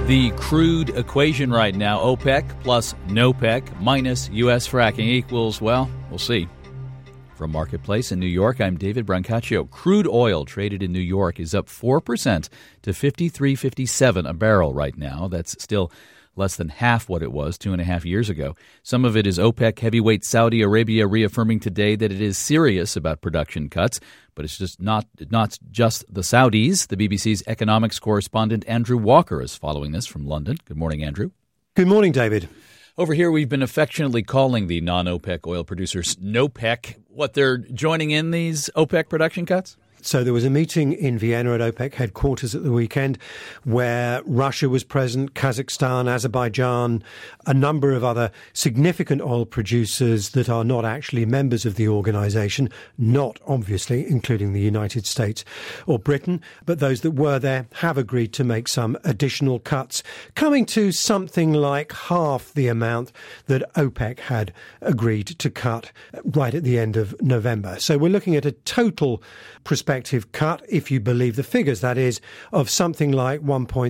The crude equation right now, OPEC plus NOPEC minus U.S. fracking equals, well, we'll see. From Marketplace in New York, I'm David Brancaccio. Crude oil traded in New York is up 4% to $53.57 a barrel right now. That's still less than half what it was 2.5 years ago. Some of it is OPEC heavyweight Saudi Arabia reaffirming today that it is serious about production cuts. But it's just not just the Saudis. The BBC's economics correspondent Andrew Walker is following this from London. Good morning, Andrew. Good morning, David. Over here, we've been affectionately calling the non-OPEC oil producers NOPEC. What, they're joining in these OPEC production cuts? So there was a meeting in Vienna at OPEC headquarters at the weekend where Russia was present, Kazakhstan, Azerbaijan, a number of other significant oil producers that are not actually members of the organisation, not obviously including the United States or Britain, but those that were there have agreed to make some additional cuts, coming to something like half the amount that OPEC had agreed to cut right at the end of November. So we're looking at a total prospective cut, if you believe the figures, that is, of something like 1.7,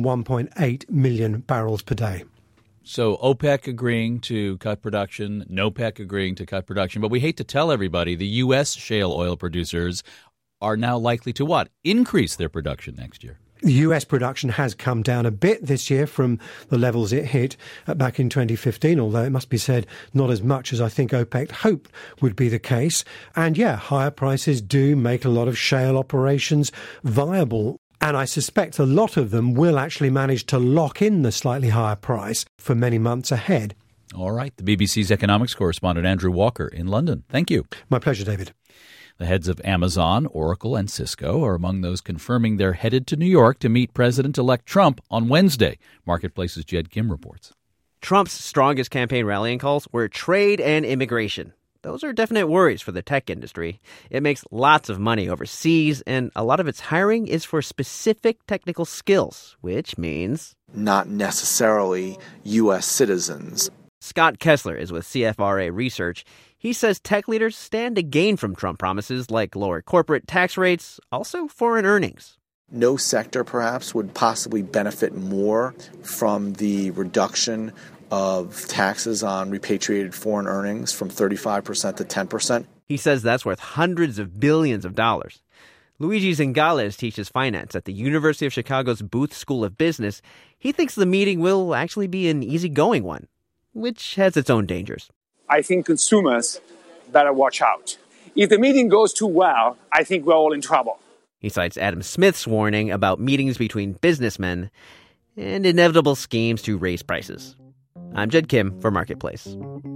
1.8 million barrels per day. So OPEC agreeing to cut production, NOPEC agreeing to cut production. But we hate to tell everybody the U.S. shale oil producers are now likely to what? Increase their production next year. The US production has come down a bit this year from the levels it hit back in 2015, although it must be said not as much as I think OPEC hoped would be the case. And yeah, higher prices do make a lot of shale operations viable. And I suspect a lot of them will actually manage to lock in the slightly higher price for many months ahead. All right. The BBC's economics correspondent Andrew Walker in London. Thank you. My pleasure, David. The heads of Amazon, Oracle, and Cisco are among those confirming they're headed to New York to meet President-elect Trump on Wednesday. Marketplace's Jed Kim reports. Trump's strongest campaign rallying calls were trade and immigration. Those are definite worries for the tech industry. It makes lots of money overseas, and a lot of its hiring is for specific technical skills, which means not necessarily U.S. citizens. Scott Kessler is with CFRA Research. He says tech leaders stand to gain from Trump promises like lower corporate tax rates, also foreign earnings. No sector, perhaps, would possibly benefit more from the reduction of taxes on repatriated foreign earnings from 35% to 10%. He says that's worth hundreds of billions of dollars. Luigi Zingales teaches finance at the University of Chicago's Booth School of Business. He thinks the meeting will actually be an easygoing one, which has its own dangers. I think consumers better watch out. If the meeting goes too well, I think we're all in trouble. He cites Adam Smith's warning about meetings between businessmen and inevitable schemes to raise prices. I'm Jed Kim for Marketplace.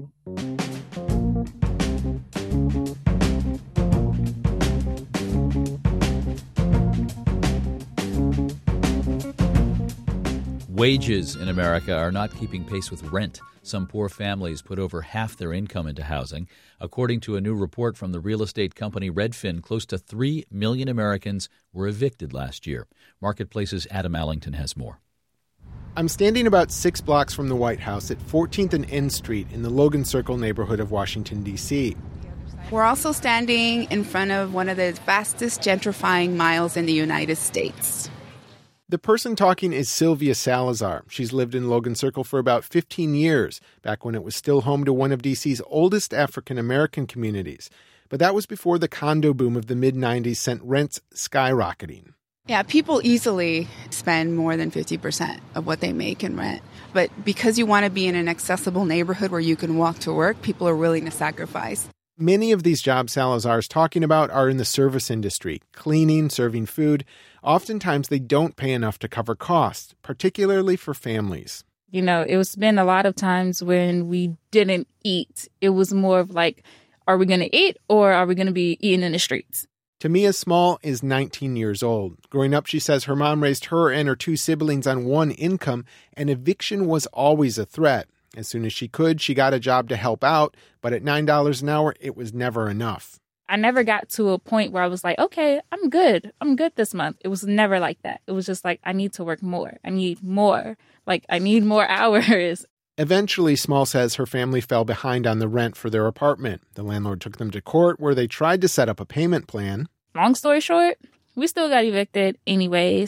Wages in America are not keeping pace with rent. Some poor families put over half their income into housing. According to a new report from the real estate company Redfin, close to 3 million Americans were evicted last year. Marketplace's Adam Allington has more. I'm standing about 6 blocks from the White House at 14th and N Street in the Logan Circle neighborhood of Washington, D.C. We're also standing in front of one of the fastest gentrifying miles in the United States. The person talking is Sylvia Salazar. She's lived in Logan Circle for about 15 years, back when it was still home to one of D.C.'s oldest African-American communities. But that was before the condo boom of the mid-'90s sent rents skyrocketing. Yeah, people easily spend more than 50% of what they make in rent. But because you want to be in an accessible neighborhood where you can walk to work, people are willing to sacrifice. Many of these jobs Salazar's talking about are in the service industry, cleaning, serving food. Oftentimes, they don't pay enough to cover costs, particularly for families. You know, it's been a lot of times when we didn't eat. It was more of like, are we going to eat or are we going to be eating in the streets? Tamia Small is 19 years old. Growing up, she says her mom raised her and her 2 siblings on one income, and eviction was always a threat. As soon as she could, she got a job to help out, but at $9 an hour, it was never enough. I never got to a point where I was like, okay, I'm good this month. It was never like that. It was just like, I need to work more. I need more. Like, I need more hours. Eventually, Small says her family fell behind on the rent for their apartment. The landlord took them to court where they tried to set up a payment plan. Long story short, we still got evicted anyways.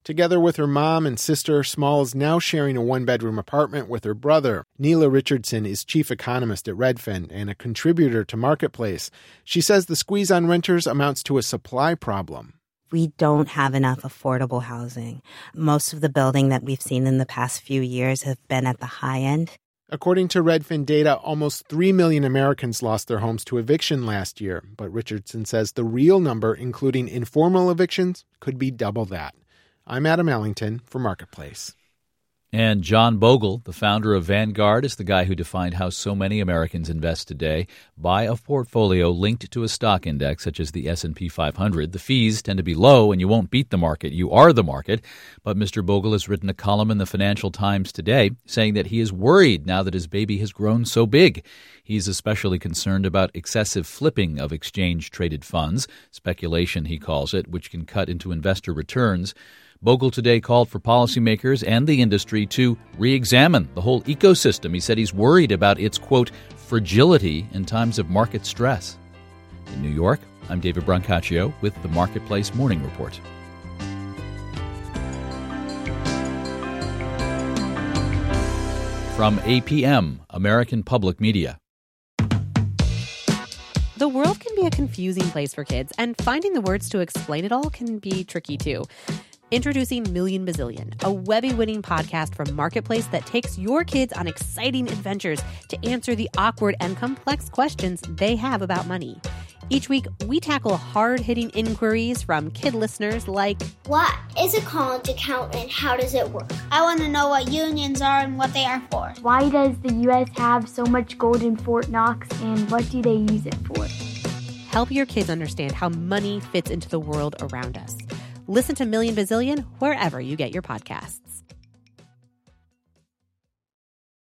Together with her mom and sister, Small is now sharing a one-bedroom apartment with her brother. Neela Richardson is chief economist at Redfin and a contributor to Marketplace. She says the squeeze on renters amounts to a supply problem. We don't have enough affordable housing. Most of the building that we've seen in the past few years have been at the high end. According to Redfin data, almost 3 million Americans lost their homes to eviction last year. But Richardson says the real number, including informal evictions, could be double that. I'm Adam Ellington for Marketplace. And John Bogle, the founder of Vanguard, is the guy who defined how so many Americans invest today. Buy a portfolio linked to a stock index, such as the S&P 500. The fees tend to be low, and you won't beat the market. You are the market. But Mr. Bogle has written a column in the Financial Times today saying that he is worried now that his baby has grown so big. He's especially concerned about excessive flipping of exchange-traded funds, speculation he calls it, which can cut into investor returns. Bogle today called for policymakers and the industry to re-examine the whole ecosystem. He said he's worried about its, quote, fragility in times of market stress. In New York, I'm David Brancaccio with the Marketplace Morning Report. From APM, American Public Media. The world can be a confusing place for kids, and finding the words to explain it all can be tricky too. Introducing Million Bazillion, a Webby-winning podcast from Marketplace that takes your kids on exciting adventures to answer the awkward and complex questions they have about money. Each week, we tackle hard-hitting inquiries from kid listeners like, what is a college account and how does it work? I want to know what unions are and what they are for. Why does the U.S. have so much gold in Fort Knox and what do they use it for? Help your kids understand how money fits into the world around us. Listen to Million Bazillion wherever you get your podcasts.